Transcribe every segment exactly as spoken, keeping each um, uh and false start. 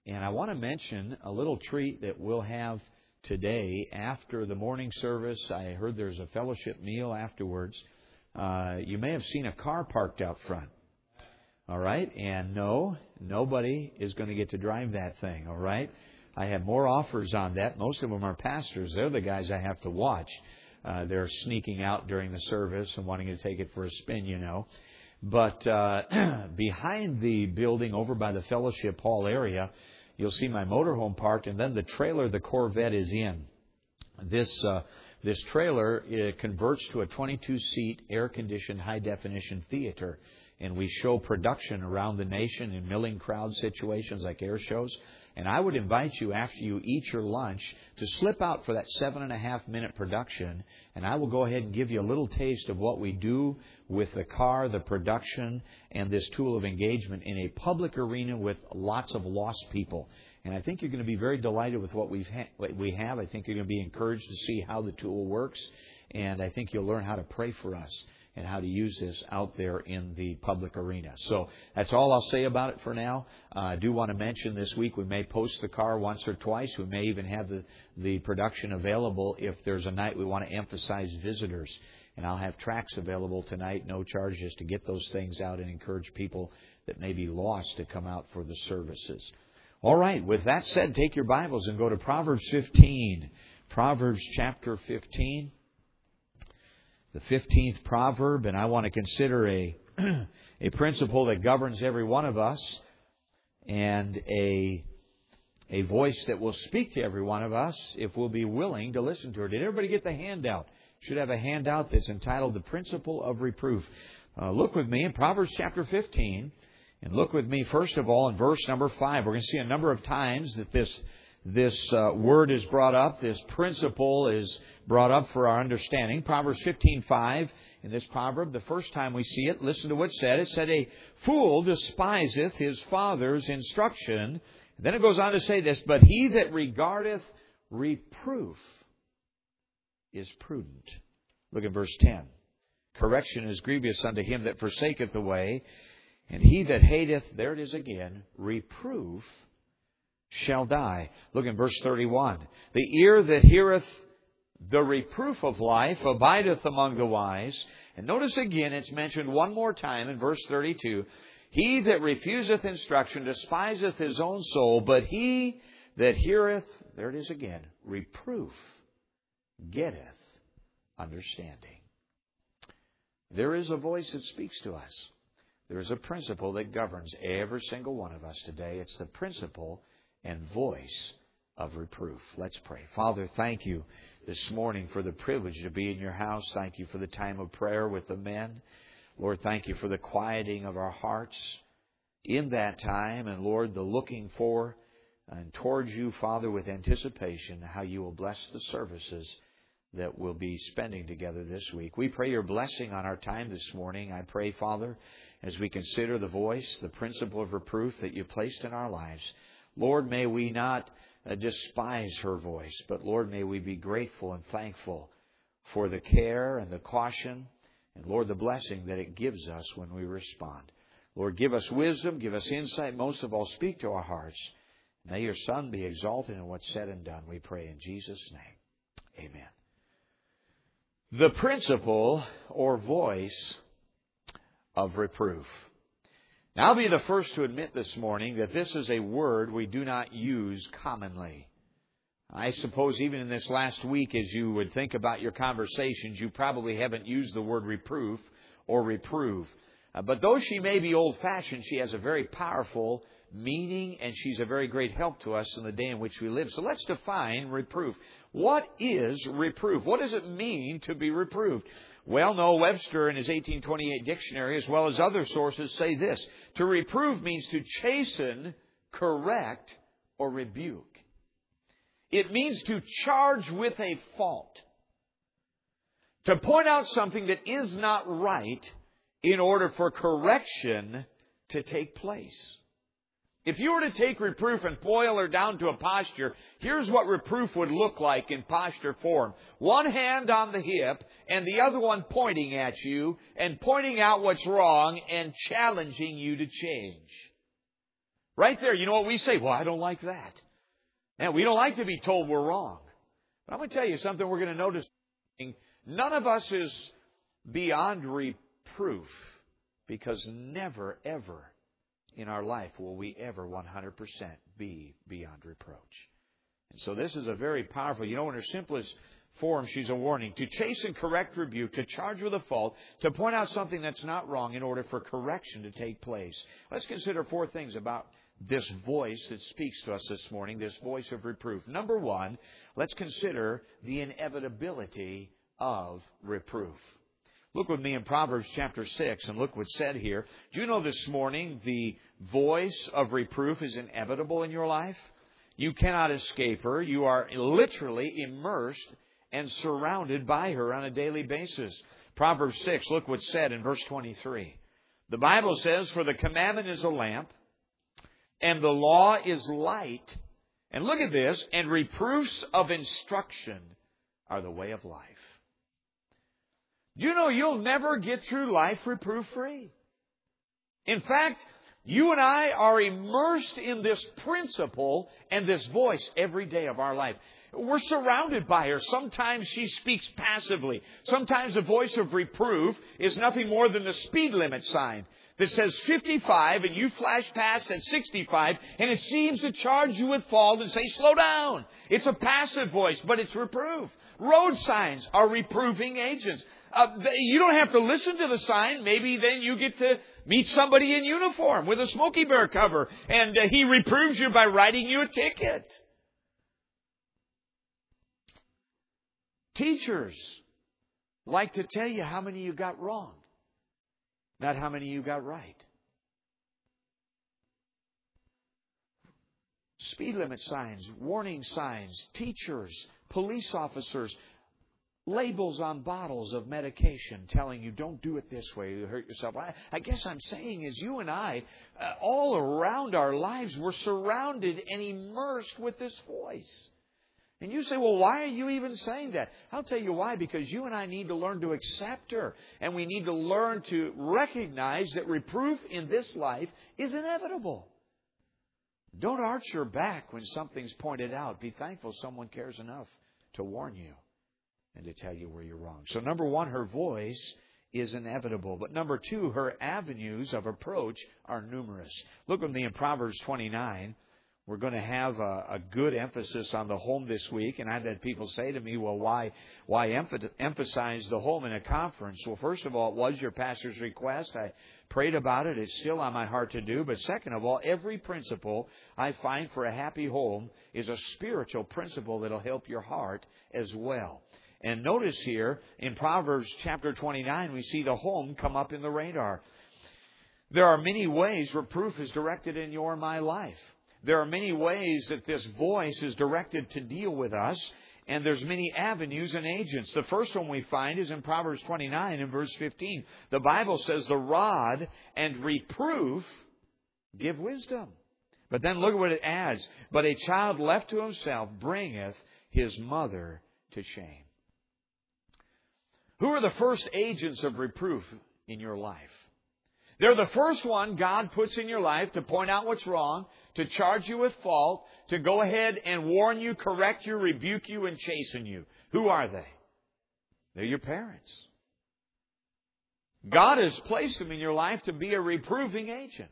And I want to mention a little treat that we'll have today after the morning service. I heard there's a fellowship meal afterwards. Uh, you may have seen a car parked out front. All right? And no, nobody is going to get to drive that thing. All right? I have more offers on that. Most of them are pastors. They're the guys I have to watch. Uh, they're sneaking out during the service and wanting to take it for a spin, you know. But uh, behind the building over by the fellowship hall area, you'll see my motorhome parked, and then the trailer the Corvette is in. This uh, this trailer it converts to a twenty-two seat air-conditioned high-definition theater, and we show production around the nation in milling crowd situations like air shows. And I would invite you, after you eat your lunch, to slip out for that seven and a half minute production, and I will go ahead and give you a little taste of what we do with the car, the production, and this tool of engagement in a public arena with lots of lost people. And I think you're going to be very delighted with what we've ha- what we have. I think you're going to be encouraged to see how the tool works, and I think you'll learn how to pray for us and how to use this out there in the public arena. So that's all I'll say about it for now. Uh, I do want to mention this week we may post the car once or twice. We may even have the, the production available if there's a night we want to emphasize visitors. And I'll have tracts available tonight, no charge, just to get those things out and encourage people that may be lost to come out for the services. All right, with that said, take your Bibles and go to Proverbs fifteen. Proverbs chapter fifteen. The fifteenth proverb, and I want to consider a a principle that governs every one of us, and a a voice that will speak to every one of us if we'll be willing to listen to it. Did everybody get the handout? Should have a handout that's entitled "The Principle of Reproof." Uh, look with me in Proverbs chapter fifteen, and look with me first of all in verse number five. We're going to see a number of times that this this uh, word is brought up. This principle is brought up for our understanding. Proverbs fifteen five, in this proverb, the first time we see it, listen to what it said. It said, "A fool despiseth his father's instruction." And then it goes on to say this, "But he that regardeth reproof is prudent." Look at verse ten. "Correction is grievous unto him that forsaketh the way, and he that hateth," there it is again, "reproof shall die." Look in verse thirty-one. "The ear that heareth the reproof of life abideth among the wise." And notice again, it's mentioned one more time in verse thirty-two. "He that refuseth instruction despiseth his own soul, but he that heareth," there it is again, "reproof getteth understanding." There is a voice that speaks to us. There is a principle that governs every single one of us today. It's the principle and voice of reproof. Let's pray. Father, thank you this morning for the privilege to be in your house. Thank you for the time of prayer with the men. Lord, thank you for the quieting of our hearts in that time. And Lord, the looking for and towards you, Father, with anticipation, how you will bless the services that we'll be spending together this week. We pray your blessing on our time this morning. I pray, Father, as we consider the voice, the principle of reproof that you placed in our lives, Lord, may we not uh, despise her voice, but Lord, may we be grateful and thankful for the care and the caution and, Lord, the blessing that it gives us when we respond. Lord, give us wisdom, give us insight, most of all, speak to our hearts. May your Son be exalted in what's said and done, we pray in Jesus' name. Amen. The principle or voice of reproof. Now, I'll be the first to admit this morning that this is a word we do not use commonly. I suppose even in this last week, as you would think about your conversations, you probably haven't used the word reproof or reprove. Uh, but though she may be old-fashioned, she has a very powerful meaning, and she's a very great help to us in the day in which we live. So let's define reproof. What is reproof? What does it mean to be reproved? Well, Noah Webster in his eighteen twenty-eight dictionary, as well as other sources, say this. To reprove means to chasten, correct, or rebuke. It means to charge with a fault. To point out something that is not right in order for correction to take place. If you were to take reproof and boil her down to a posture, here's what reproof would look like in posture form. One hand on the hip and the other one pointing at you and pointing out what's wrong and challenging you to change. Right there, you know what we say? Well, I don't like that. And we don't like to be told we're wrong. But I'm going to tell you something we're going to notice. None of us is beyond reproof, because never, ever in our life will we ever one hundred percent be beyond reproach. And so this is a very powerful, you know, in her simplest form, she's a warning. To chasten, correct, rebuke, to charge with a fault, to point out something that's not wrong in order for correction to take place. Let's consider four things about this voice that speaks to us this morning, this voice of reproof. Number one, let's consider the inevitability of reproof. Look with me in Proverbs chapter six and look what's said here. Do you know this morning the voice of reproof is inevitable in your life? You cannot escape her. You are literally immersed and surrounded by her on a daily basis. Proverbs six, look what's said in verse twenty-three. The Bible says, for the commandment is a lamp, and the law is light. And look at this, and reproofs of instruction are the way of life. You know you'll never get through life reproof-free. In fact, you and I are immersed in this principle and this voice every day of our life. We're surrounded by her. Sometimes she speaks passively. Sometimes the voice of reproof is nothing more than the speed limit sign that says fifty-five and you flash past at sixty-five and it seems to charge you with fault and say, slow down. It's a passive voice, but it's reproof. Road signs are reproving agents. Uh, you don't have to listen to the sign. Maybe then you get to meet somebody in uniform with a Smokey Bear cover and uh, he reproves you by writing you a ticket. Teachers like to tell you how many you got wrong, not how many you got right. Speed limit signs, warning signs, teachers, police officers, labels on bottles of medication telling you don't do it this way, you hurt yourself. I, I guess I'm saying is you and I, uh, all around our lives, we're surrounded and immersed with this voice. And you say, well, why are you even saying that? I'll tell you why. Because you and I need to learn to accept her. And we need to learn to recognize that reproof in this life is inevitable. Don't arch your back when something's pointed out. Be thankful someone cares enough to warn you and to tell you where you're wrong. So number one, her voice is inevitable. But number two, her avenues of approach are numerous. Look with me in Proverbs twenty-nine. We're going to have a, a good emphasis on the home this week. And I've had people say to me, well, why why emph- emphasize the home in a conference? Well, first of all, it was your pastor's request. I prayed about it. It's still on my heart to do. But second of all, every principle I find for a happy home is a spiritual principle that will help your heart as well. And notice here in Proverbs chapter twenty-nine, we see the home come up in the radar. There are many ways reproof is directed in your and my life. There are many ways that this voice is directed to deal with us, and there's many avenues and agents. The first one we find is in Proverbs twenty-nine in verse fifteen. The Bible says the rod and reproof give wisdom. But then look at what it adds. But a child left to himself bringeth his mother to shame. Who are the first agents of reproof in your life? They're the first one God puts in your life to point out what's wrong, to charge you with fault, to go ahead and warn you, correct you, rebuke you, and chasten you. Who are they? They're your parents. God has placed them in your life to be a reproving agent.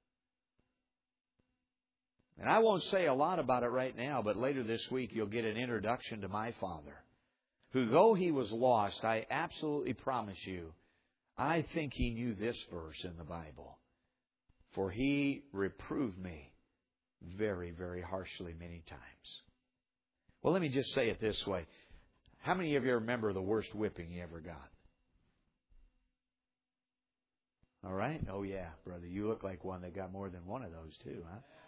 And I won't say a lot about it right now, but later this week you'll get an introduction to my father, who, though he was lost, I absolutely promise you, I think he knew this verse in the Bible. For he reproved me very, very harshly many times. Well, let me just say it this way. How many of you remember the worst whipping you ever got? All right? Oh, yeah, brother. You look like one that got more than one of those, too,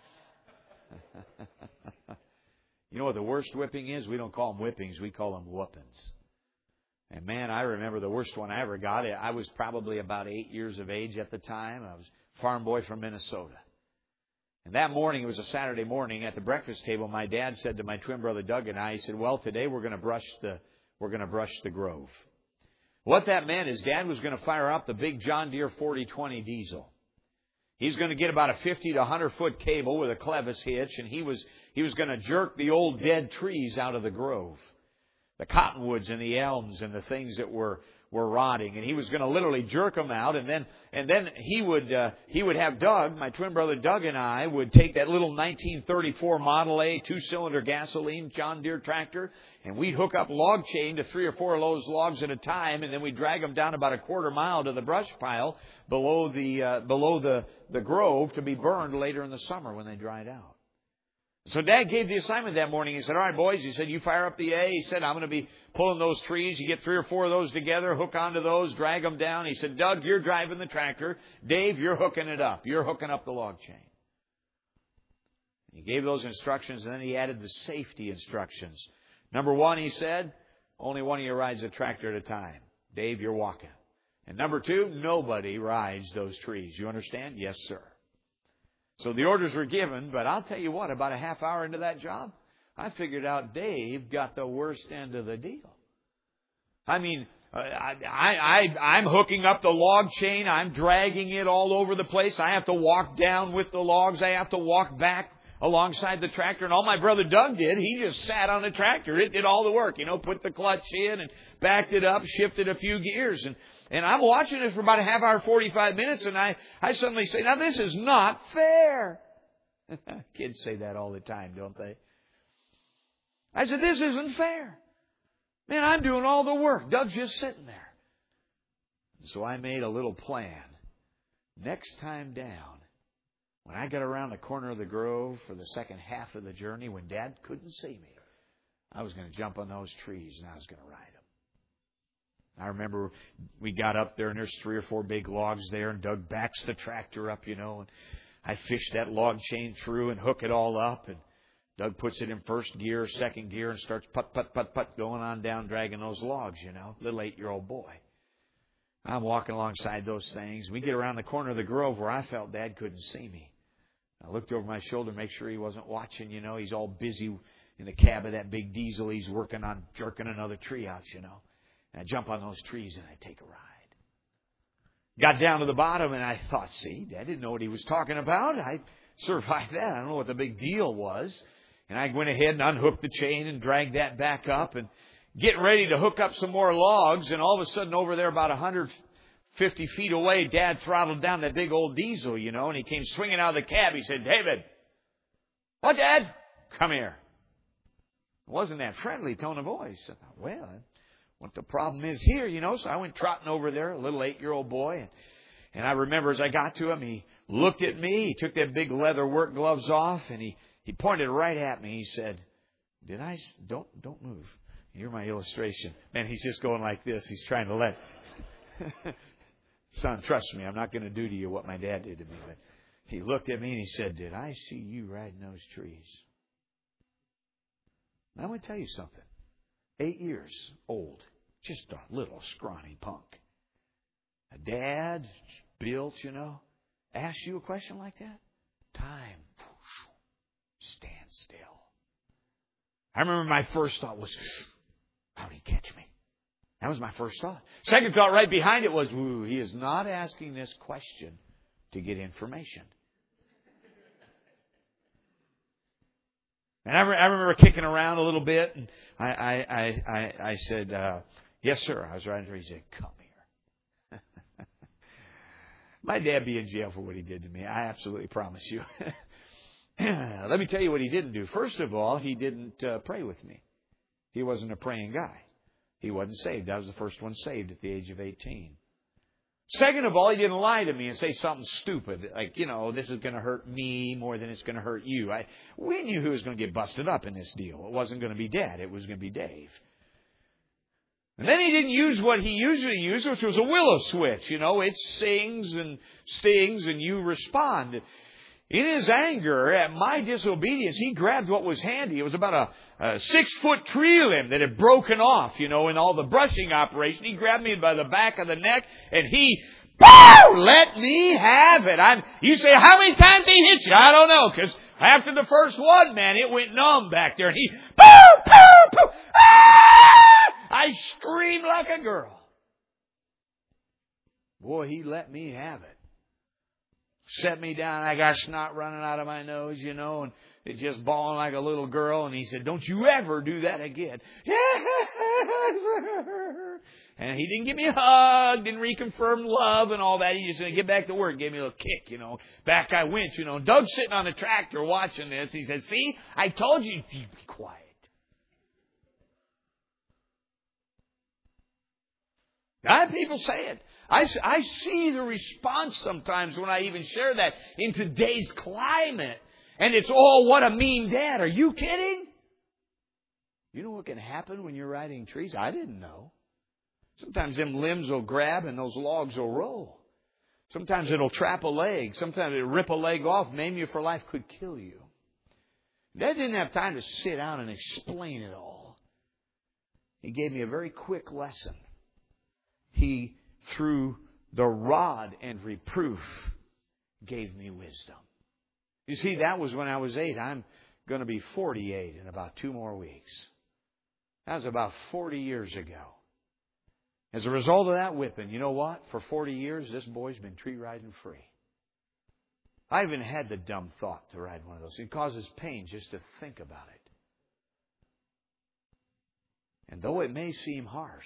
huh? You know what the worst whipping is? We don't call them whippings. We call them whoopings. And man, I remember the worst one I ever got. I was probably about eight years of age at the time. I was a farm boy from Minnesota. And that morning, it was a Saturday morning, at the breakfast table, my dad said to my twin brother Doug and I, he said, well, today we're going to brush the we're going to brush the grove. What that meant is Dad was going to fire up the big John Deere forty twenty diesel. He's going to get about a fifty to one hundred foot cable with a clevis hitch, and he was he was going to jerk the old dead trees out of the grove, the cottonwoods and the elms and the things that were were rotting, and he was going to literally jerk them out, and then and then he would uh, he would have Doug, my twin brother Doug, and I would take that little nineteen thirty-four Model A two-cylinder gasoline John Deere tractor, and we'd hook up log chain to three or four of those logs at a time, and then we'd drag them down about a quarter mile to the brush pile below the uh, below the the grove to be burned later in the summer when they dried out. So Dad gave the assignment that morning. He said, all right, boys, he said, you fire up the A. He said, I'm going to be pulling those trees. You get three or four of those together, hook onto those, drag them down. He said, Doug, you're driving the tractor. Dave, you're hooking it up. You're hooking up the log chain. He gave those instructions, and then he added the safety instructions. Number one, he said, only one of you rides a tractor at a time. Dave, you're walking. And number two, nobody rides those trees. You understand? Yes, sir. So the orders were given, but I'll tell you what, about a half hour into that job, I figured out Dave got the worst end of the deal. I mean, I, I, I, I'm hooking up the log chain. I'm dragging it all over the place. I have to walk down with the logs. I have to walk back alongside the tractor. And all my brother Doug did, he just sat on the tractor. It did all the work, you know, put the clutch in and backed it up, shifted a few gears. And And I'm watching it for about a half hour, forty-five minutes, and I, I suddenly say, now this is not fair. Kids say that all the time, don't they? I said, this isn't fair. Man, I'm doing all the work. Doug's just sitting there. So I made a little plan. Next time down, when I got around the corner of the grove for the second half of the journey, when Dad couldn't see me, I was going to jump on those trees and I was going to ride them. I remember we got up there and there's three or four big logs there, and Doug backs the tractor up, you know, and I fish that log chain through and hook it all up, and Doug puts it in first gear, second gear, and starts put, put, put, put, going on down, dragging those logs, you know, little eight-year-old boy. I'm walking alongside those things. We get around the corner of the grove where I felt Dad couldn't see me. I looked over my shoulder to make sure he wasn't watching, you know. He's all busy in the cab of that big diesel. He's working on jerking another tree out, you know. And I jump on those trees and I take a ride. Got down to the bottom and I thought, see, Dad didn't know what he was talking about. I survived that. I don't know what the big deal was. And I went ahead and unhooked the chain and dragged that back up and getting ready to hook up some more logs. And all of a sudden over there about one hundred fifty feet away, Dad throttled down that big old diesel, you know, and he came swinging out of the cab. He said, David. What, Dad? Come here. It wasn't that friendly tone of voice. I thought, well, what the problem is here, you know. So I went trotting over there, a little eight-year-old boy. And, and I remember as I got to him, he looked at me. He took that big leather work gloves off, and he, he pointed right at me. He said, did I? Don't, don't move. You're my illustration. Man, he's just going like this. He's trying to let... Son, trust me, I'm not going to do to you what my dad did to me. But he looked at me and he said, did I see you riding those trees? Now, I'm going to tell you something. Eight years old. Just a little scrawny punk. A dad, built, you know, asks you a question like that? Time. Stand still. I remember my first thought was, how'd he catch me? That was my first thought. Second thought right behind it was, ooh, he is not asking this question to get information. And I, re- I remember kicking around a little bit, and I, I, I, I, I said, uh, yes, sir. I was riding through. He said, come here. My dad be in jail for what he did to me. I absolutely promise you. Let me tell you what he didn't do. First of all, he didn't uh, pray with me. He wasn't a praying guy. He wasn't saved. I was the first one saved at the age of eighteen. Second of all, he didn't lie to me and say something stupid. Like, you know, this is going to hurt me more than it's going to hurt you. I, we knew who was going to get busted up in this deal. It wasn't going to be Dad. It was going to be Dave. And then he didn't use what he usually used, which was a willow switch. You know, it sings and stings and you respond. In his anger at my disobedience, he grabbed what was handy. It was about a, a six-foot tree limb that had broken off, you know, in all the brushing operation. He grabbed me by the back of the neck, and he, bow, let me have it. I'm, you say, how many times he hit you? I don't know, because after the first one, man, it went numb back there. And he, bow, bow, bow, ah! I screamed like a girl. Boy, he let me have it. set me down. I got snot running out of my nose, you know, and it just bawling like a little girl. And he said, don't you ever do that again. And he didn't give me a hug, didn't reconfirm love and all that. He just said, get back to work. Gave me a little kick, you know. Back I went, you know. Doug's sitting on the tractor watching this. He said, see, I told you, you be quiet. I have people say it. I, I see the response sometimes when I even share that in today's climate. And it's all, what a mean dad. Are you kidding? You know what can happen when you're riding trees? I didn't know. Sometimes them limbs will grab and those logs will roll. Sometimes it'll trap a leg. Sometimes it'll rip a leg off, maim you for life, could kill you. Dad didn't have time to sit down and explain it all. He gave me a very quick lesson. He, through the rod and reproof, gave me wisdom. You see, that was when I was eight. I'm going to be forty-eight in about two more weeks. That was about forty years ago. As a result of that whipping, you know what? For forty years, this boy's been tree riding free. I even had the dumb thought to ride one of those. It causes pain just to think about it. And though it may seem harsh,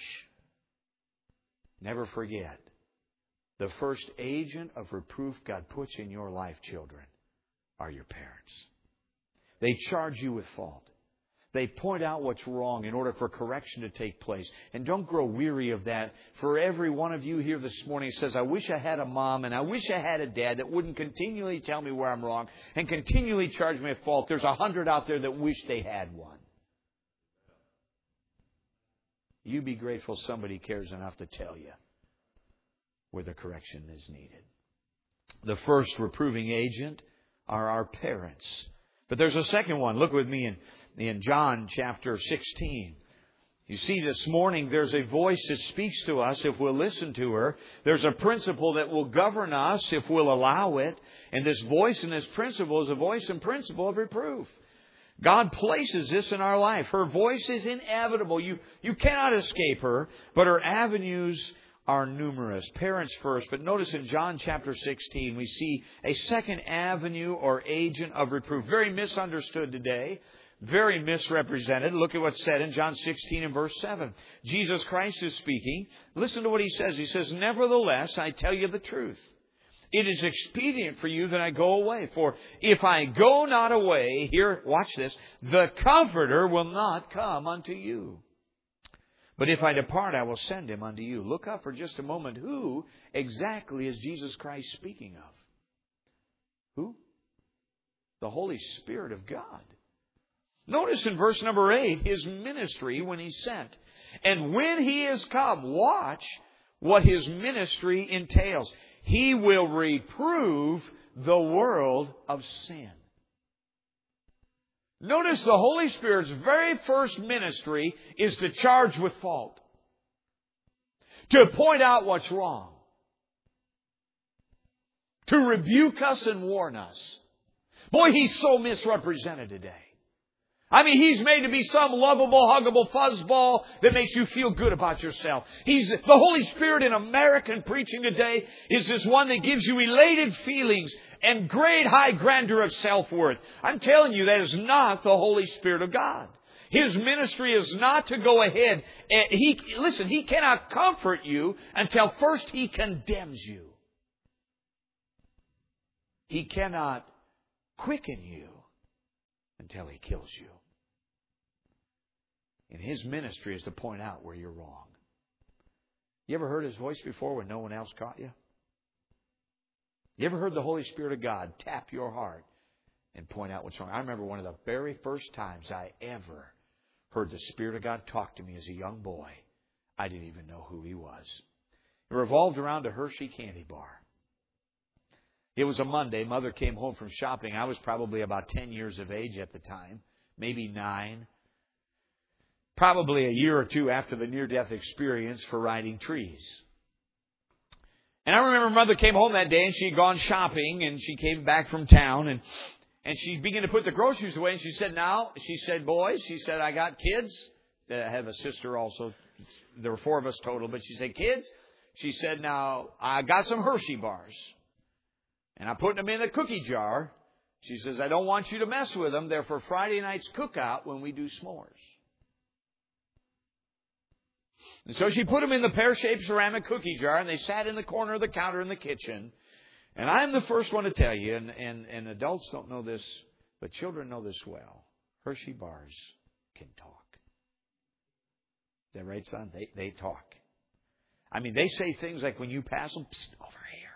never forget, the first agent of reproof God puts in your life, children, are your parents. They charge you with fault. They point out what's wrong in order for correction to take place. And don't grow weary of that. For every one of you here this morning says, I wish I had a mom and I wish I had a dad that wouldn't continually tell me where I'm wrong and continually charge me with fault. There's a hundred out there that wish they had one. You be grateful somebody cares enough to tell you where the correction is needed. The first reproving agent are our parents. But there's a second one. Look with me in In John chapter sixteen. You see, this morning there's a voice that speaks to us if we'll listen to her. There's a principle that will govern us if we'll allow it. And this voice and this principle is a voice and principle of reproof. God places this in our life. Her voice is inevitable. You, you cannot escape her, but her avenues are numerous. Parents first, but notice in John chapter sixteen we see a second avenue or agent of reproof. Very misunderstood today. Very misrepresented. Look at what's said in John sixteen and verse seven. Jesus Christ is speaking. Listen to what He says. He says, nevertheless, I tell you the truth. It is expedient for you that I go away. For if I go not away, here, watch this, the Comforter will not come unto you. But if I depart, I will send Him unto you. Look up for just a moment. Who exactly is Jesus Christ speaking of? Who? The Holy Spirit of God. Notice in verse number eight, His ministry when He sent. And when He is come, watch what His ministry entails. He will reprove the world of sin. Notice the Holy Spirit's very first ministry is to charge with fault. To point out what's wrong. To rebuke us and warn us. Boy, He's so misrepresented today. I mean, He's made to be some lovable, huggable fuzzball that makes you feel good about yourself. He's the Holy Spirit in American preaching today is this one that gives you elated feelings and great high grandeur of self-worth. I'm telling you, that is not the Holy Spirit of God. His ministry is not to go ahead. And he, listen, He cannot comfort you until first He condemns you. He cannot quicken you until He kills you. And His ministry is to point out where you're wrong. You ever heard His voice before when no one else caught you? You ever heard the Holy Spirit of God tap your heart and point out what's wrong? I remember one of the very first times I ever heard the Spirit of God talk to me as a young boy. I didn't even know who He was. It revolved around a Hershey candy bar. It was a Monday. Mother came home from shopping. I was probably about ten years of age at the time, maybe nine. Probably a year or two after the near-death experience for riding trees. And I remember Mother came home that day and she had gone shopping and she came back from town and, and she began to put the groceries away and she said, now, she said, boys, she said, I got kids. I have a sister also. There were four of us total, but she said, kids, she said, now, I got some Hershey bars. And I'm putting them in the cookie jar. She says, I don't want you to mess with them. They're for Friday night's cookout when we do s'mores. And so she put them in the pear-shaped ceramic cookie jar, and they sat in the corner of the counter in the kitchen. And I'm the first one to tell you, and, and, and adults don't know this, but children know this well. Hershey bars can talk. Is that right, son? They, they talk. I mean, they say things like when you pass them, psst, over here.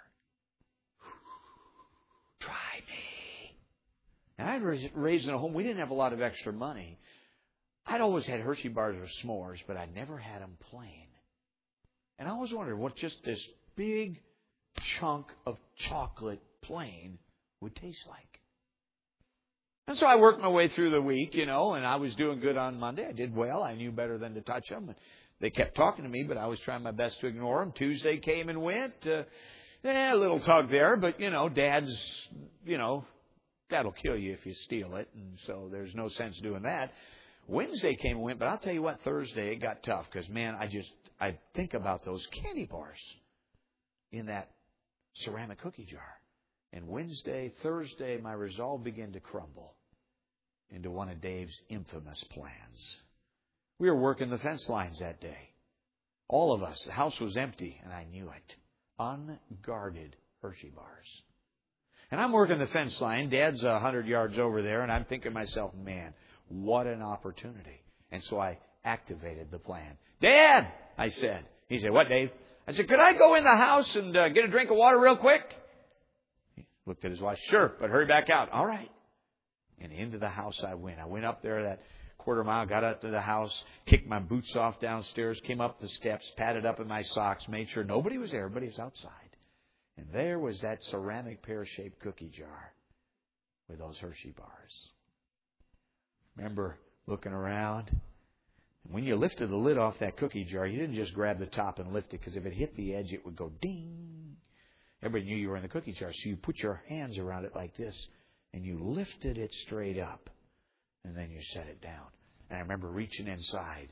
Try me. And I was raised in a home, we didn't have a lot of extra money. I'd always had Hershey bars or s'mores, but I never had them plain. And I always wondered what just this big chunk of chocolate plain would taste like. And so I worked my way through the week, you know, and I was doing good on Monday. I did well. I knew better than to touch them. They kept talking to me, but I was trying my best to ignore them. Tuesday came and went. Uh, eh, a little tug there, but, you know, Dad's, you know, that'll kill you if you steal it. And so there's no sense doing that. Wednesday came and went, but I'll tell you what, Thursday it got tough because, man, I just, I think about those candy bars in that ceramic cookie jar. And Wednesday, Thursday, my resolve began to crumble into one of Dave's infamous plans. We were working the fence lines that day. All of us. The house was empty, and I knew it. Unguarded Hershey bars. And I'm working the fence line. Dad's a hundred yards over there, and I'm thinking to myself, man, what an opportunity. And so I activated the plan. Dad, I said. He said, what, Dave? I said, could I go in the house and uh, get a drink of water real quick? He looked at his watch. Sure, but hurry back out. All right. And into the house I went. I went up there that quarter mile, got up to the house, kicked my boots off downstairs, came up the steps, patted up in my socks, made sure nobody was there, everybody was outside. And there was that ceramic pear-shaped cookie jar with those Hershey bars. Remember looking around? When you lifted the lid off that cookie jar, you didn't just grab the top and lift it, because if it hit the edge, it would go ding. Everybody knew you were in the cookie jar, so you put your hands around it like this, and you lifted it straight up, and then you set it down. And I remember reaching inside.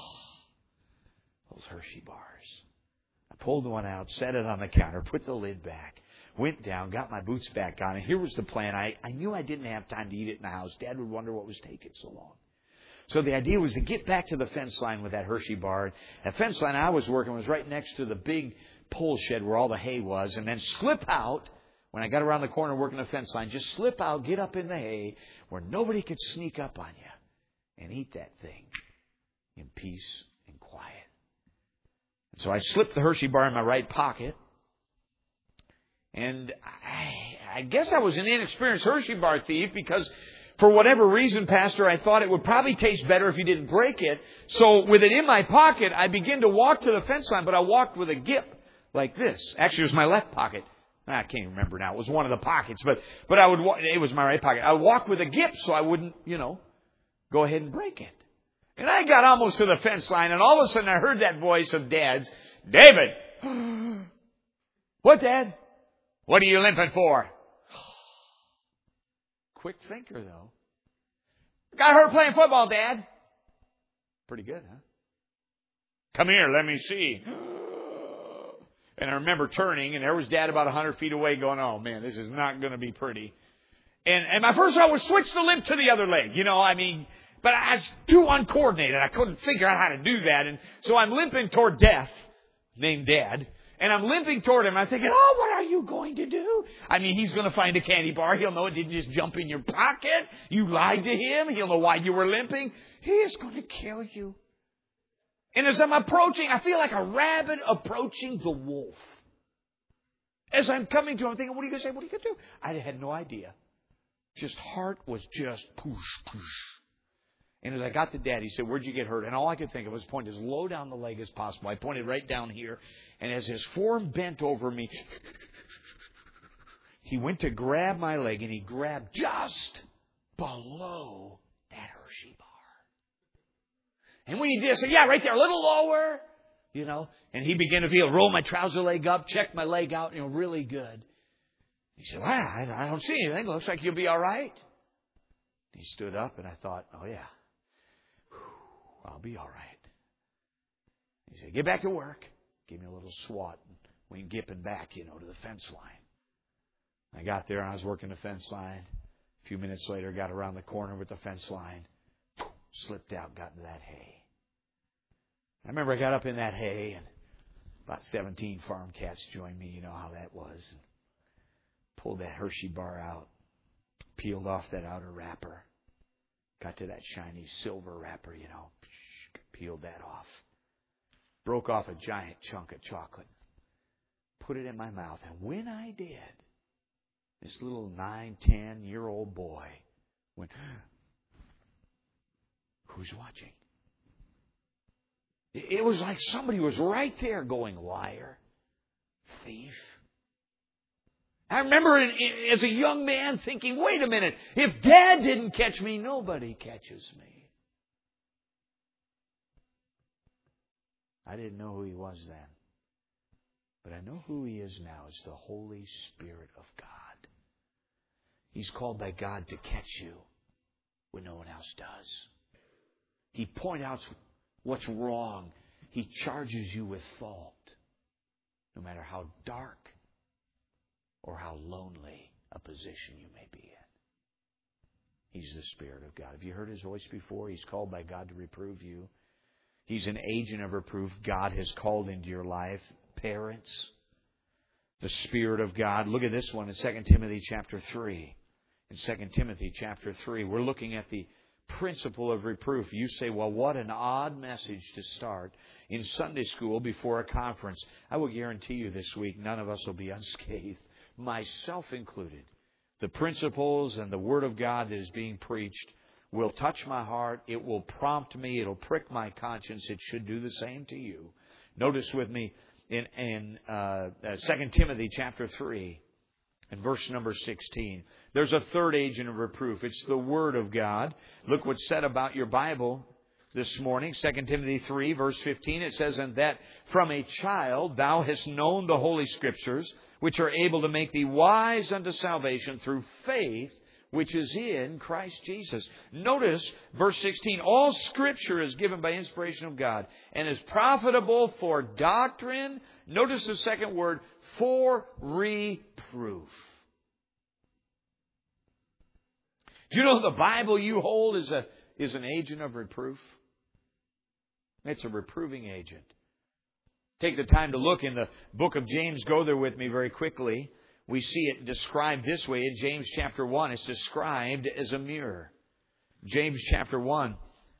Those Hershey bars. I pulled one out, set it on the counter, put the lid back, went down, got my boots back on, and here was the plan. I, I knew I didn't have time to eat it in the house. Dad would wonder what was taking so long. So the idea was to get back to the fence line with that Hershey bar. The fence line I was working was right next to the big pole shed where all the hay was, and then slip out. When I got around the corner working the fence line, just slip out, get up in the hay where nobody could sneak up on you and eat that thing in peace and quiet. And so I slipped the Hershey bar in my right pocket. And I, I guess I was an inexperienced Hershey bar thief because for whatever reason, Pastor, I thought it would probably taste better if you didn't break it. So with it in my pocket, I began to walk to the fence line, but I walked with a gip like this. Actually, it was my left pocket. I can't remember now. It was one of the pockets, but but I would. It was my right pocket. I would walk with a gip so I wouldn't, you know, go ahead and break it. And I got almost to the fence line, and all of a sudden I heard that voice of Dad's, David. What, Dad? What are you limping for? Quick thinker, though. Got hurt playing football, Dad. Pretty good, huh? Come here, let me see. And I remember turning, and there was Dad about one hundred feet away going, oh, man, this is not going to be pretty. And and my first thought was switch the limp to the other leg. You know, I mean, but I was too uncoordinated. I couldn't figure out how to do that. And so I'm limping toward Death, named Dad. And I'm limping toward him. I'm thinking, oh, what are you going to do? I mean, he's going to find a candy bar. He'll know it didn't just jump in your pocket. You lied to him. He'll know why you were limping. He is going to kill you. And as I'm approaching, I feel like a rabbit approaching the wolf. As I'm coming to him, I'm thinking, what are you going to say? What are you going to do? I had no idea. Just heart was just poosh, poosh. And as I got to Dad, he said, where'd you get hurt? And all I could think of was point as low down the leg as possible. I pointed right down here. And as his form bent over me, he went to grab my leg, and he grabbed just below that Hershey bar. And when he did, I said, yeah, right there, a little lower, you know. And he began to feel, roll my trouser leg up, check my leg out, you know, really good. He said, wow, I, I don't see anything. Looks like you'll be all right. He stood up, and I thought, oh, yeah, whew, I'll be all right. He said, get back to work. Gave me a little swat and went gipping back, you know, to the fence line. I got there and I was working the fence line. A few minutes later, got around the corner with the fence line, slipped out, got into that hay. I remember I got up in that hay and about seventeen farm cats joined me. You know how that was. Pulled that Hershey bar out, peeled off that outer wrapper, got to that shiny silver wrapper, you know, peeled that off. Broke off a giant chunk of chocolate, put it in my mouth, and when I did, this little nine, ten-year-old boy went, "Who's watching?" It was like somebody was right there going, "Liar, thief." I remember as a young man thinking, wait a minute, if Dad didn't catch me, nobody catches me. I didn't know who He was then. But I know who He is now. It's the Holy Spirit of God. He's called by God to catch you when no one else does. He points out what's wrong. He charges you with fault. No matter how dark or how lonely a position you may be in. He's the Spirit of God. Have you heard His voice before? He's called by God to reprove you. He's an agent of reproof God has called into your life. Parents, the Spirit of God. Look at this one in Second Timothy chapter three. In Second Timothy chapter three, we're looking at the principle of reproof. You say, well, what an odd message to start in Sunday school before a conference. I will guarantee you this week, none of us will be unscathed, myself included. The principles and the Word of God that is being preached will touch my heart. It will prompt me. It'll prick my conscience. It should do the same to you. Notice with me in, in uh, Second Timothy chapter three and verse number sixteen. There's a third agent of reproof. It's the Word of God. Look what's said about your Bible this morning. Second Timothy three verse fifteen. It says, "And that from a child thou hast known the Holy Scriptures, which are able to make thee wise unto salvation through faith, which is in Christ Jesus." Notice verse sixteen. "All Scripture is given by inspiration of God and is profitable for doctrine." Notice the second word, for reproof. Do you know the Bible you hold is a is an agent of reproof? It's a reproving agent. Take the time to look in the book of James. Go there with me very quickly. We see it described this way in James chapter one. It's described as a mirror. James chapter one.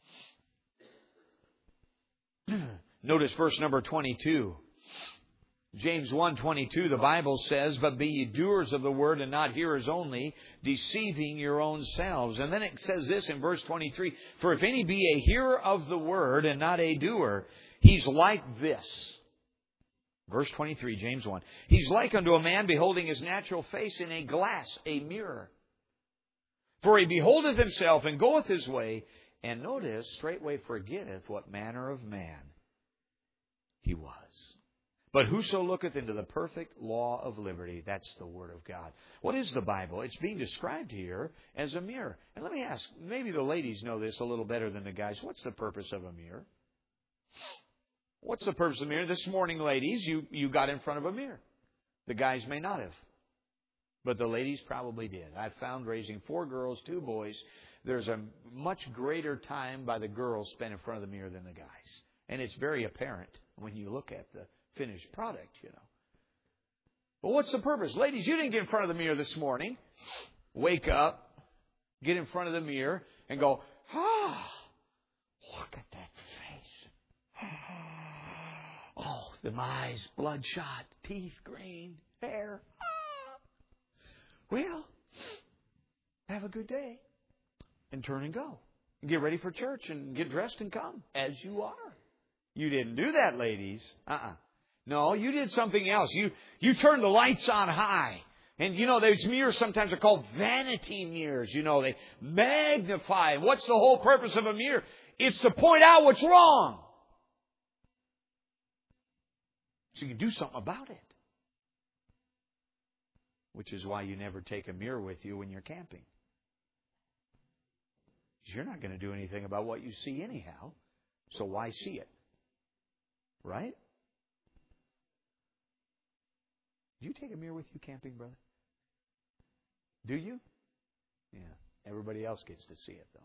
Notice verse number twenty-two. James one twenty-two, the Bible says, "But be ye doers of the word and not hearers only, deceiving your own selves." And then it says this in verse twenty-three, "For if any be a hearer of the word and not a doer, he's like this." Verse twenty-three, James one. "He's like unto a man beholding his natural face in a glass," a mirror. "For he beholdeth himself and goeth his way, and," notice, "straightway forgetteth what manner of man he was. But whoso looketh into the perfect law of liberty," that's the Word of God. What is the Bible? It's being described here as a mirror. And let me ask, maybe the ladies know this a little better than the guys. What's the purpose of a mirror? What's the purpose of a mirror? This morning, ladies, you, you got in front of a mirror. The guys may not have. But the ladies probably did. I've found raising four girls, two boys, there's a much greater time by the girls spent in front of the mirror than the guys. And it's very apparent when you look at the finished product, you know. But what's the purpose? Ladies, you didn't get in front of the mirror this morning. Wake up, get in front of the mirror, and go, "Ah, look at that face. Oh, the eyes, bloodshot, teeth green, hair. Ah. Well, have a good day." And turn and go. And get ready for church and get dressed and come as you are. You didn't do that, ladies. Uh-uh. No, you did something else. You you turned the lights on high. And, you know, those mirrors sometimes are called vanity mirrors. You know, they magnify. And what's the whole purpose of a mirror? It's to point out what's wrong, so you can do something about it. Which is why you never take a mirror with you when you're camping. Because you're not going to do anything about what you see anyhow. So why see it? Right? Do you take a mirror with you camping, brother? Do you? Yeah. Everybody else gets to see it, though.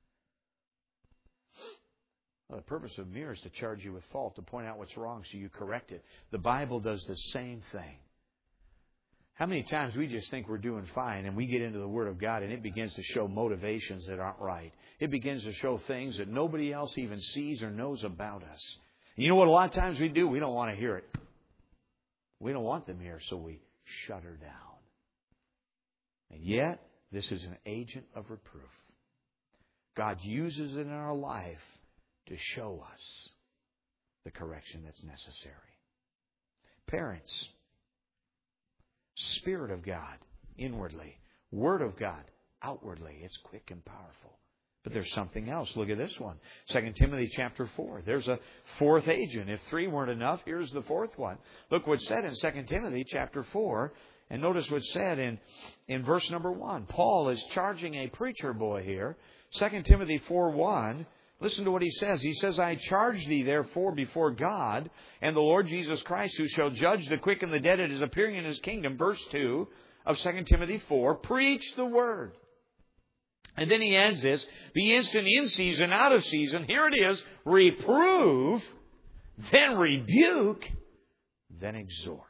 Well, the purpose of a mirror is to charge you with fault, to point out what's wrong so you correct it. The Bible does the same thing. How many times we just think we're doing fine and we get into the Word of God and it begins to show motivations that aren't right. It begins to show things that nobody else even sees or knows about us. And you know what a lot of times we do? We don't want to hear it. We don't want the mirror, so we shut her down. And yet, this is an agent of reproof. God uses it in our life to show us the correction that's necessary. Parents, Spirit of God, inwardly. Word of God, outwardly. It's quick and powerful. But there's something else. Look at this one. Second Timothy chapter four. There's a fourth agent. If three weren't enough, here's the fourth one. Look what's said in Second Timothy chapter four. And notice what's said in, in verse number one. Paul is charging a preacher boy here. Second Timothy four one. Listen to what he says. He says, I charge thee therefore before God and the Lord Jesus Christ, who shall judge the quick and the dead at his appearing in his kingdom. Verse two of Second Timothy four. Preach the word. And then he adds this, be instant in season, out of season. Here it is, reprove, then rebuke, then exhort.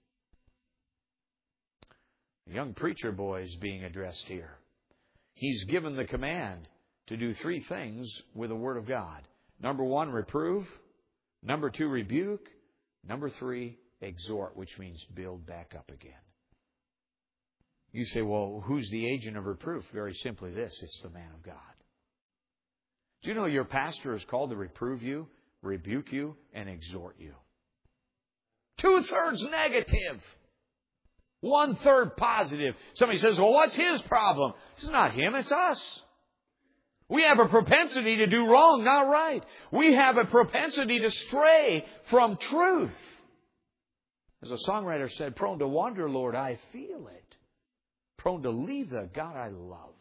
The young preacher boy is being addressed here. He's given the command to do three things with the Word of God. Number one, reprove. Number two, rebuke. Number three, exhort, which means build back up again. You say, well, who's the agent of reproof? Very simply this, it's the man of God. Do you know your pastor is called to reprove you, rebuke you, and exhort you? Two-thirds negative. One-third positive. Somebody says, well, what's his problem? It's not him, it's us. We have a propensity to do wrong, not right. We have a propensity to stray from truth. As a songwriter said, prone to wander, Lord, I feel it. Prone to leave the God I love.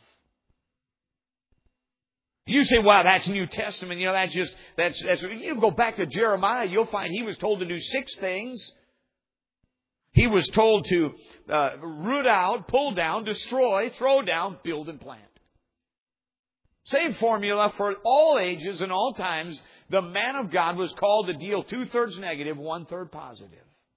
You say, wow, that's New Testament. You know, that's just, that's, that's, you go back to Jeremiah, you'll find he was told to do six things. He was told to uh, root out, pull down, destroy, throw down, build and plant. Same formula for all ages and all times. The man of God was called to deal two-thirds negative, one-third positive.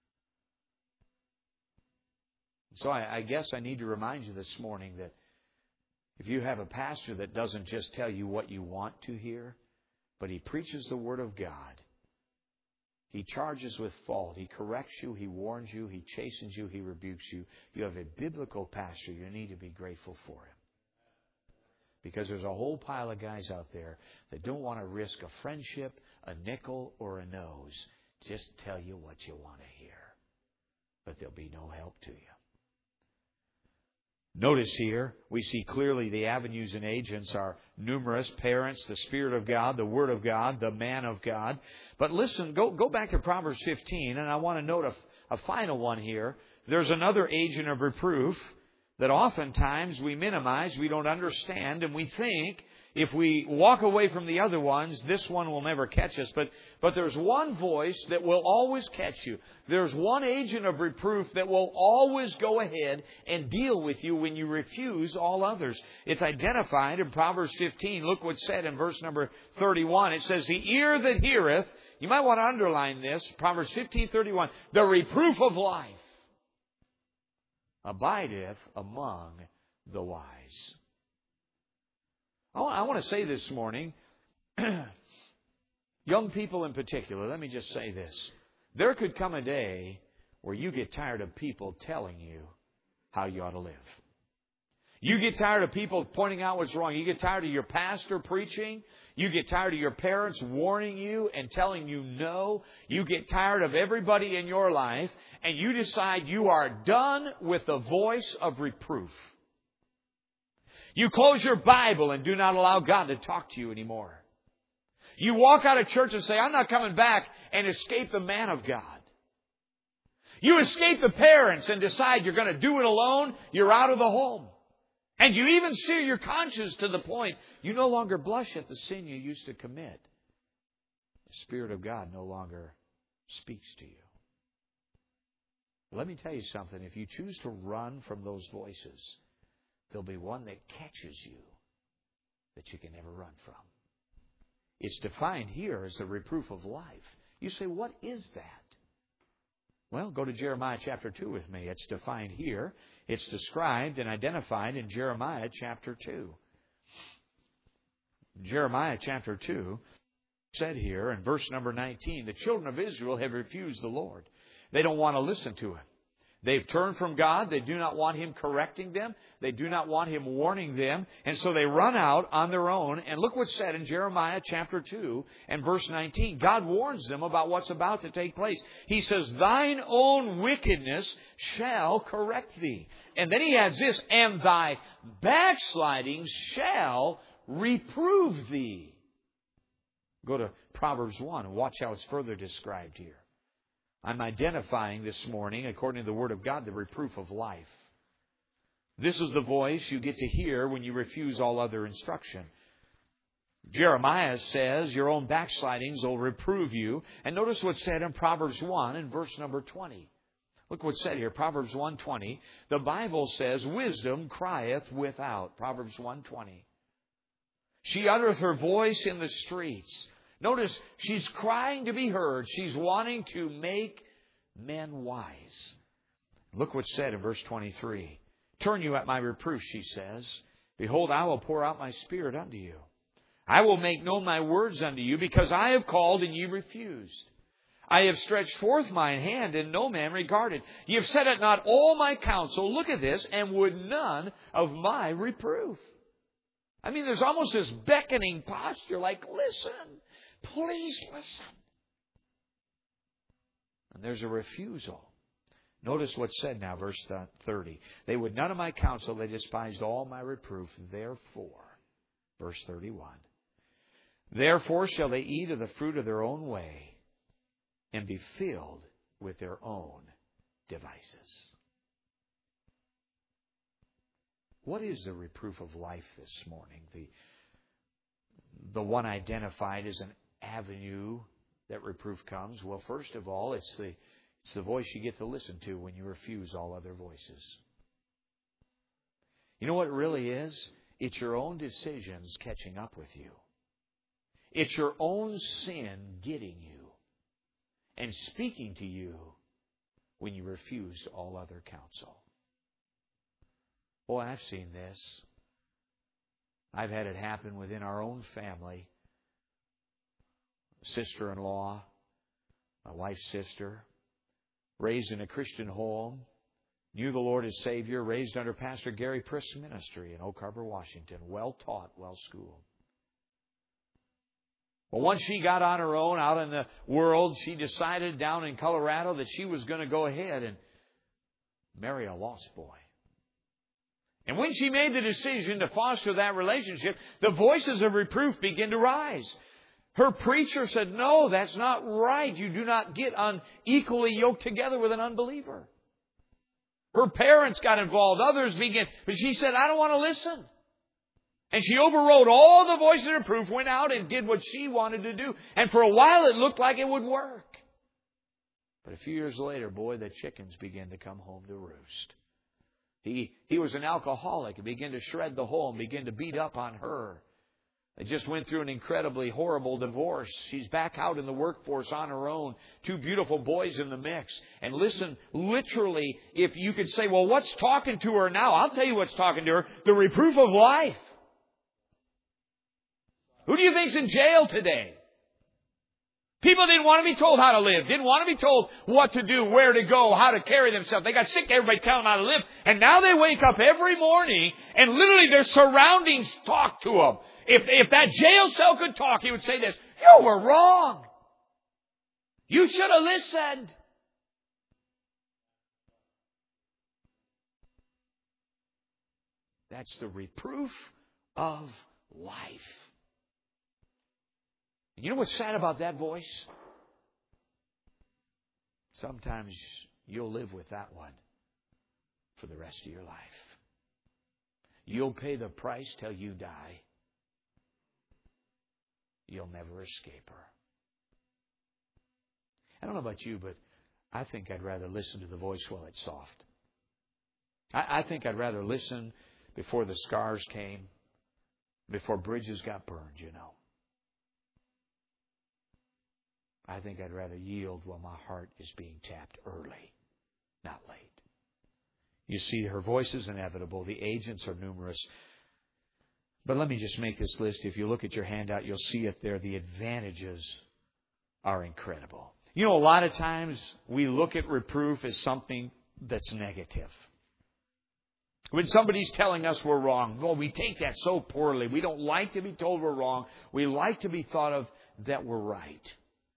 So I, I guess I need to remind you this morning that if you have a pastor that doesn't just tell you what you want to hear, but he preaches the Word of God, he charges with fault, he corrects you, he warns you, he chastens you, he rebukes you, you have a biblical pastor, you need to be grateful for him. Because there's a whole pile of guys out there that don't want to risk a friendship, a nickel, or a nose. Just tell you what you want to hear. But there'll be no help to you. Notice here, we see clearly the avenues and agents are numerous. Parents, the Spirit of God, the Word of God, the man of God. But listen, go, go back to Proverbs fifteen, and I want to note a, a final one here. There's another agent of reproof that oftentimes we minimize, we don't understand, and we think if we walk away from the other ones, this one will never catch us. But, but there's one voice that will always catch you. There's one agent of reproof that will always go ahead and deal with you when you refuse all others. It's identified in Proverbs fifteen. Look what's said in verse number thirty-one. It says, the ear that heareth, you might want to underline this, Proverbs fifteen thirty-one, the reproof of life abideth among the wise. I want to say this morning, young people in particular, let me just say this. There could come a day where you get tired of people telling you how you ought to live. You get tired of people pointing out what's wrong. You get tired of your pastor preaching. You get tired of your parents warning you and telling you no. You get tired of everybody in your life, and you decide you are done with the voice of reproof. You close your Bible and do not allow God to talk to you anymore. You walk out of church and say, I'm not coming back, and escape the man of God. You escape the parents and decide you're going to do it alone. You're out of the home. And you even sear your conscience to the point you no longer blush at the sin you used to commit. The Spirit of God no longer speaks to you. Let me tell you something. If you choose to run from those voices, there'll be one that catches you that you can never run from. It's defined here as the reproof of life. You say, what is that? Well, go to Jeremiah chapter two with me. It's defined here. It's described and identified in Jeremiah chapter two. Jeremiah chapter two said here in verse number nineteen, the children of Israel have refused the Lord. They don't want to listen to Him. They've turned from God. They do not want Him correcting them. They do not want Him warning them. And so they run out on their own. And look what's said in Jeremiah chapter two and verse nineteen. God warns them about what's about to take place. He says, thine own wickedness shall correct thee. And then He adds this, and thy backsliding shall reprove thee. Go to Proverbs one and watch how it's further described here. I'm identifying this morning, according to the Word of God, the reproof of life. This is the voice you get to hear when you refuse all other instruction. Jeremiah says your own backslidings will reprove you. And notice what's said in Proverbs one and verse number twenty. Look what's said here, Proverbs one twenty. The Bible says, wisdom crieth without. Proverbs one twenty. She uttereth her voice in the streets. Notice, she's crying to be heard. She's wanting to make men wise. Look what's said in verse twenty-three. Turn you at my reproof, she says. Behold, I will pour out my spirit unto you. I will make known my words unto you, because I have called and ye refused. I have stretched forth mine hand, and no man regarded. Ye have set at not all my counsel. Look at this, and would none of my reproof. I mean, there's almost this beckoning posture, like, listen. Please listen. And there's a refusal. Notice what's said now, verse thirty. They would none of my counsel, they despised all my reproof. Therefore, verse thirty-one. Therefore shall they eat of the fruit of their own way, and be filled with their own devices. What is the reproof of life this morning? The, the one identified as an avenue that reproof comes. Well, first of all, it's the it's the voice you get to listen to when you refuse all other voices. You know what it really is? It's your own decisions catching up with you. It's your own sin getting you and speaking to you when you refuse all other counsel. Boy, I've seen this. I've had it happen within our own family. Sister-in-law, my wife's sister, raised in a Christian home, knew the Lord as Savior, raised under Pastor Gary Prisk's ministry in Oak Harbor, Washington, well taught, well schooled. Well, once she got on her own out in the world, she decided down in Colorado that she was going to go ahead and marry a lost boy. And when she made the decision to foster that relationship, the voices of reproof began to rise. Her preacher said, no, that's not right. You do not get unequally yoked together with an unbeliever. Her parents got involved. Others began. But she said, I don't want to listen. And she overrode all the voices of reproof, went out and did what she wanted to do. And for a while it looked like it would work. But a few years later, boy, the chickens began to come home to roost. He, he was an alcoholic. He began to shred the home, began to beat up on her. They just went through an incredibly horrible divorce. She's back out in the workforce on her own. Two beautiful boys in the mix. And listen, literally, if you could say, well, what's talking to her now? I'll tell you what's talking to her. The reproof of life. Who do you think's in jail today? People didn't want to be told how to live. Didn't want to be told what to do, where to go, how to carry themselves. They got sick of everybody telling them how to live. And now they wake up every morning and literally their surroundings talk to them. If, if that jail cell could talk, he would say this, you were wrong. You should have listened. That's the reproof of life. You know what's sad about that voice? Sometimes you'll live with that one for the rest of your life. You'll pay the price till you die. You'll never escape her. I don't know about you, but I think I'd rather listen to the voice while it's soft. I, I think I'd rather listen before the scars came, before bridges got burned, you know. I think I'd rather yield while my heart is being tapped early, not late. You see, her voice is inevitable. The agents are numerous. But let me just make this list. If you look at your handout, you'll see it there. The advantages are incredible. You know, a lot of times we look at reproof as something that's negative. When somebody's telling us we're wrong, well, we take that so poorly. We don't like to be told we're wrong. We like to be thought of that we're right.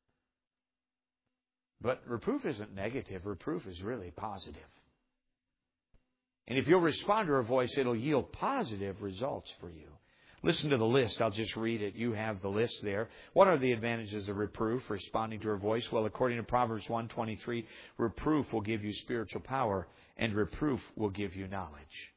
But reproof isn't negative. Reproof is really positive. And if you'll respond to her voice, it'll yield positive results for you. Listen to the list. I'll just read it. You have the list there. What are the advantages of reproof, responding to her voice? Well, according to Proverbs one twenty-three, reproof will give you spiritual power, and reproof will give you knowledge.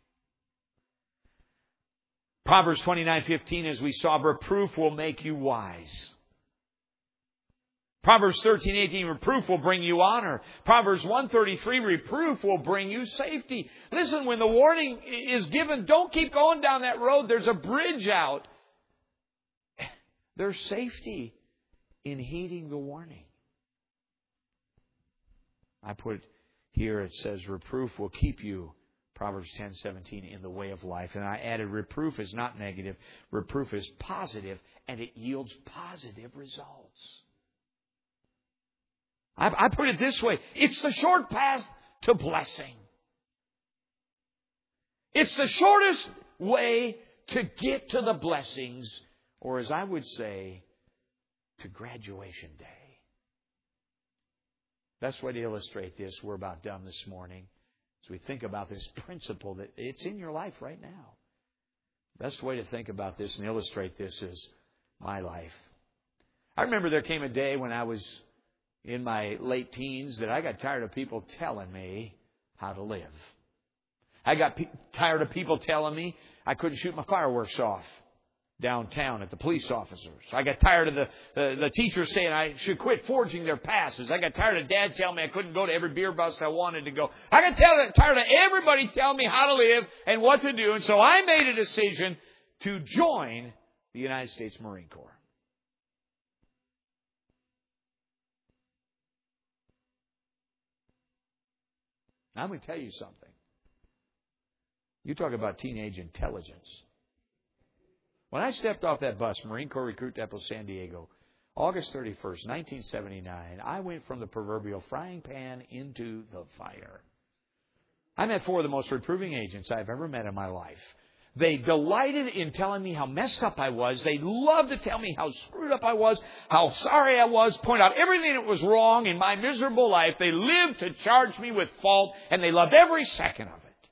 Proverbs twenty-nine fifteen, as we saw, reproof will make you wise. Proverbs thirteen eighteen, reproof will bring you honor. Proverbs one thirty-three, reproof will bring you safety. Listen, when the warning is given, don't keep going down that road. There's a bridge out. There's safety in heeding the warning. I put here, it says, reproof will keep you, Proverbs ten seventeen, in the way of life. And I added, reproof is not negative. Reproof is positive, and it yields positive results. I put it this way. It's the short path to blessing. It's the shortest way to get to the blessings, or as I would say, to graduation day. Best way to illustrate this, we're about done this morning, as we think about this principle that it's in your life right now. Best way to think about this and illustrate this is my life. I remember there came a day when I was in my late teens that I got tired of people telling me how to live. I got pe- tired of people telling me I couldn't shoot my fireworks off downtown at the police officers. I got tired of the, the, the teachers saying I should quit forging their passes. I got tired of Dad telling me I couldn't go to every beer bust I wanted to go. I got tired, tired of everybody telling me how to live and what to do. And so I made a decision to join the United States Marine Corps. I'm going to tell you something. You talk about teenage intelligence. When I stepped off that bus, Marine Corps Recruit Depot, San Diego, August thirty-first, nineteen seventy-nine, I went from the proverbial frying pan into the fire. I met four of the most reproving agents I've ever met in my life. They delighted in telling me how messed up I was. They loved to tell me how screwed up I was, how sorry I was, point out everything that was wrong in my miserable life. They lived to charge me with fault, and they loved every second of it.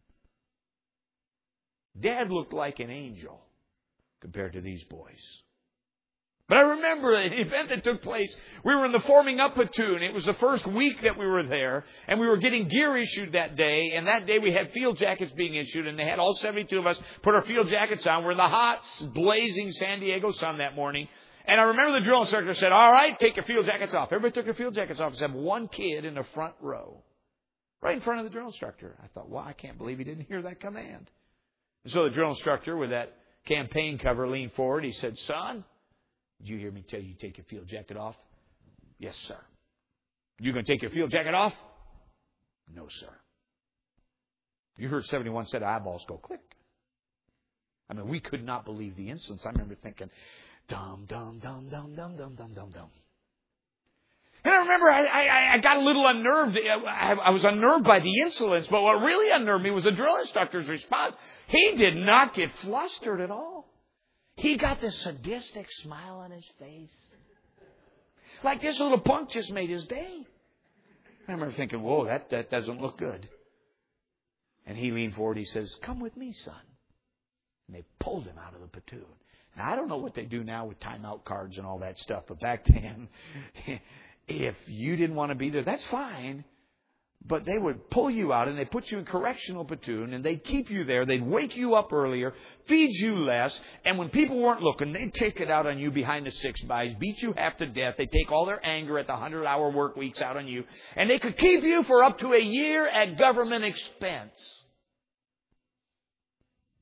Dad looked like an angel compared to these boys. But I remember an event that took place. We were in the forming up platoon. It was the first week that we were there, and we were getting gear issued that day. And that day we had field jackets being issued, and they had all seventy-two of us put our field jackets on. We're in the hot, blazing San Diego sun that morning. And I remember the drill instructor said, "All right, take your field jackets off." Everybody took their field jackets off except one kid in the front row, right in front of the drill instructor. I thought, wow, I can't believe he didn't hear that command. And so the drill instructor with that campaign cover leaned forward. He said, "Son, did you hear me tell you to take your field jacket off?" "Yes, sir." "You going to take your field jacket off?" "No, sir." You heard seventy-one set of eyeballs go click. I mean, we could not believe the insolence. I remember thinking, dum, dum, dum, dum, dum, dum, dum, dum, dum. And I remember I, I, I got a little unnerved. I, I was unnerved by the insolence, but what really unnerved me was the drill instructor's response. He did not get flustered at all. He got this sadistic smile on his face. Like this little punk just made his day. I remember thinking, whoa, that, that doesn't look good. And he leaned forward. He says, "Come with me, son." And they pulled him out of the platoon. Now, I don't know what they do now with timeout cards and all that stuff. But back then, if you didn't want to be there, that's fine. But they would pull you out and they'd put you in correctional platoon and they'd keep you there. They'd wake you up earlier, feed you less. And when people weren't looking, they'd take it out on you behind the six bys, beat you half to death. They'd take all their anger at the hundred-hour work weeks out on you. And they could keep you for up to a year at government expense.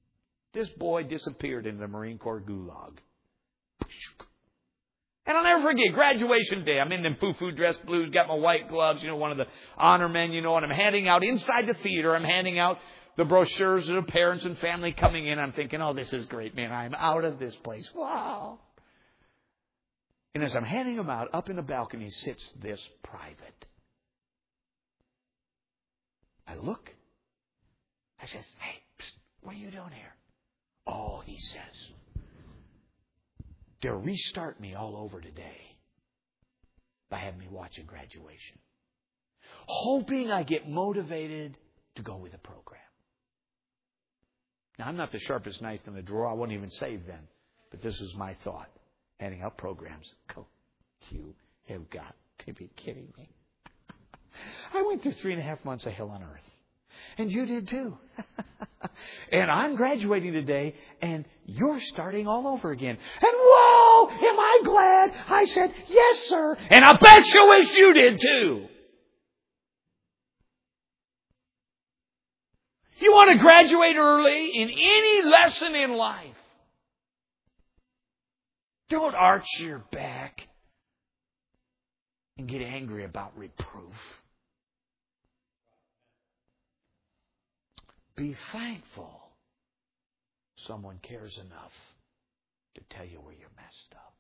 This boy disappeared in the Marine Corps gulag. And I'll never forget, graduation day. I'm in them foo-foo dress blues, got my white gloves, you know, one of the honor men, you know, and I'm handing out inside the theater. I'm handing out the brochures to the parents and family coming in. I'm thinking, oh, this is great, man. I'm out of this place. Wow. And as I'm handing them out, up in the balcony sits this private. I look. I says, hey, psst, what are you doing here? Oh, he says, they'll restart me all over today by having me watch a graduation. Hoping I get motivated to go with the program. Now, I'm not the sharpest knife in the drawer. I won't even save then. But this is my thought. Handing out programs. Go. You have got to be kidding me. I went through three and a half months of hell on earth. And you did too. And I'm graduating today, and you're starting all over again. And whoa, am I glad I said, yes, sir. And I bet you wish you did too. You want to graduate early in any lesson in life. Don't arch your back and get angry about reproof. Be thankful someone cares enough to tell you where you're messed up.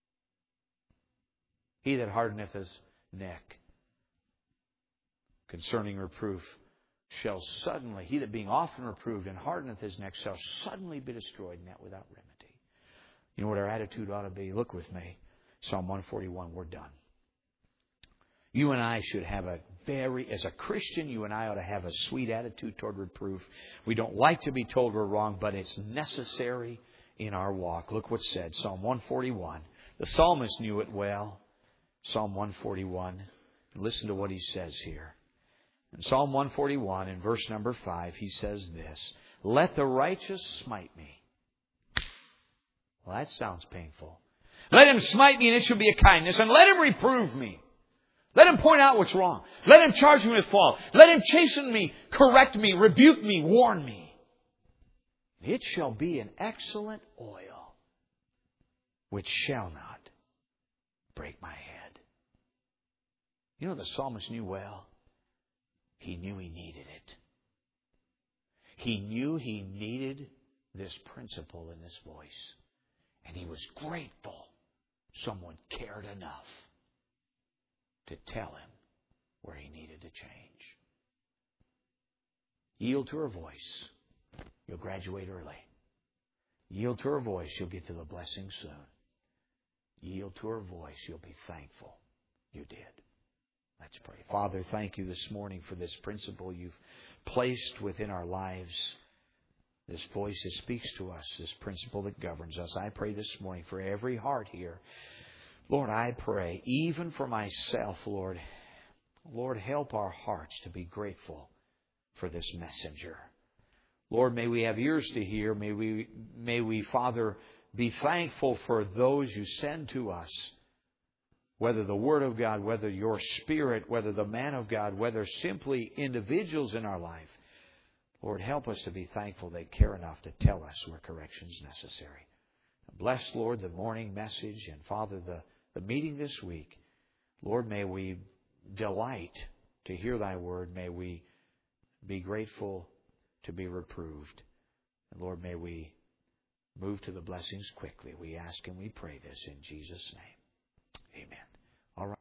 He that hardeneth his neck concerning reproof shall suddenly, he that being often reproved and hardeneth his neck shall suddenly be destroyed, and that without remedy. You know what our attitude ought to be? Look with me. Psalm one forty-one, we're done. You and I should have a very, as a Christian, you and I ought to have a sweet attitude toward reproof. We don't like to be told we're wrong, but it's necessary in our walk. Look what's said, Psalm one forty-one. The psalmist knew it well. Psalm one forty-one. Listen to what he says here. In Psalm one forty-one, in verse number five, he says this, let the righteous smite me. Well, that sounds painful. Let him smite me, and it shall be a kindness, and let him reprove me. Let him point out what's wrong. Let him charge me with fault. Let him chasten me, correct me, rebuke me, warn me. It shall be an excellent oil which shall not break my head. You know the psalmist knew well? He knew he needed it. He knew he needed this principle in this voice. And he was grateful someone cared enough to tell him where he needed to change. Yield to her voice. You'll graduate early. Yield to her voice. You'll get to the blessing soon. Yield to her voice. You'll be thankful you did. Let's pray. Father, thank you this morning for this principle you've placed within our lives. This voice that speaks to us, this principle that governs us. I pray this morning for every heart here. Lord, I pray, even for myself, Lord, Lord, help our hearts to be grateful for this messenger. Lord, may we have ears to hear. May we, may we, Father, be thankful for those you send to us. Whether the Word of God, whether your Spirit, whether the man of God, whether simply individuals in our life. Lord, help us to be thankful they care enough to tell us where correction is necessary. Bless, Lord, the morning message and, Father, the, the meeting this week. Lord, may we delight to hear thy word. May we be grateful to be reproved. And, Lord, may we move to the blessings quickly. We ask and we pray this in Jesus' name.